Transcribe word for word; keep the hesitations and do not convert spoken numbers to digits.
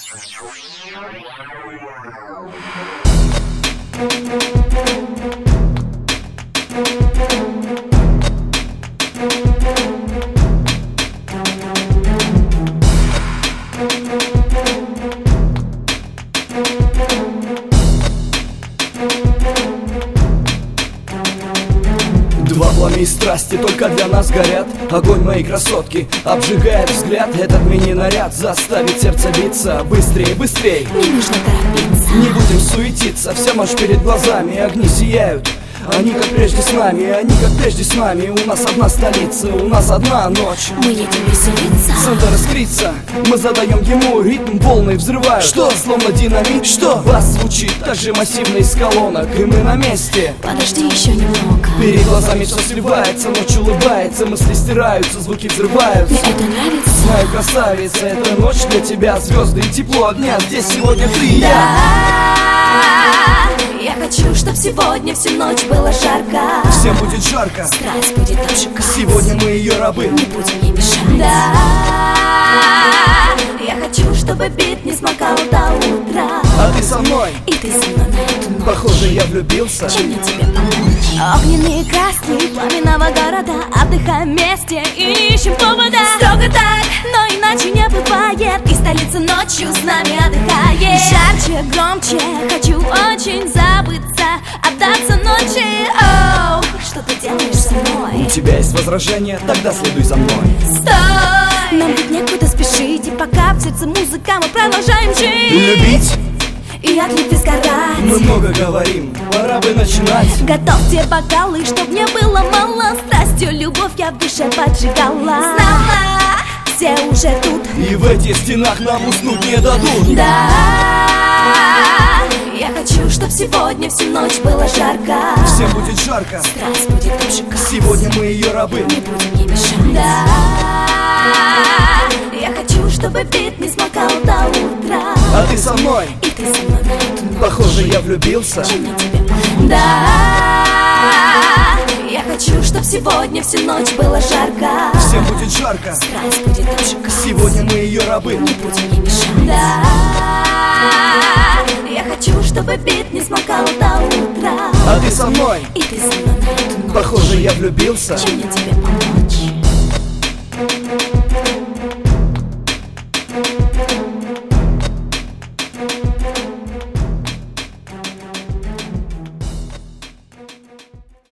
Два пламя и страсти только для нас горят. Огонь моей красотки обжигает взгляд. Этот мини-наряд заставит сердце биться. Быстрее, быстрее, не нужно торопиться. Не будем суетиться, вся ночь перед глазами. Огни сияют, они как прежде с нами, они как прежде с нами. У нас одна столица, у нас одна ночь. Мы едем веселиться. Центр искрится, мы задаем ему ритм, волны взрывают. Что? Словно динамит. Что? Бас звучит так же массивно из колонок, и мы на месте. Подожди еще немного. Перед глазами все сливается, ночь улыбается, мысли стираются, звуки взрываются. Мне это нравится. Знаю, красавица, это ночь для тебя, звезды и тепло огня. Здесь сегодня ты и я. Я хочу, чтоб сегодня всю ночь было жарко. Всем будет жарко, страсть будет обжигать. Сегодня мы ее рабы, не будем ей мешать. Да, я хочу, чтобы бит не смолкал до утра. А ты со мной, и ты со мной на эту ночь. Похоже, я влюбился. Чем мне тебе помочь? Огненные краски пламенного города. Отдыхаем вместе и не ищем повода. Строго так, но иначе не бывает. И столица ночью с нами отдыхает. Жарче, громче, хочу очень забыться, отдаться ночи. Оу, что ты делаешь со мной? У тебя есть возражения? Тогда следуй за мной. Стой! Нам ведь некуда спешить, и пока в сердце музыка мы продолжаем жить. Любить? И от любви сгорать. Мы много говорим, пора бы начинать. Готовьте бокалы, чтоб не было мало. Страстью любовь я в душе поджигала. Знала, все уже тут, и в этих стенах нам уснуть не дадут. Да, я хочу, чтоб сегодня всю ночь было жарко. Всем будет жарко, страсть будет обжигать. Сегодня мы ее рабы, не будем ей мешать. Да, я хочу, чтобы бит не смолкал до утра. А ты со мной, и ты со мной на эту ночь. Похоже, я влюбился. Чем мне тебе помочь? Да, я хочу, чтоб сегодня всю ночь было жарко. Всем будет жарко, страсть будет обжигать. Сегодня мы ее рабы, не будем ей мешать. Да, я хочу, чтобы бит не смолкал до утра. А ты со мной, и ты со мной на эту ночь. Похоже, я влюбился. Чем мне тебе помочь?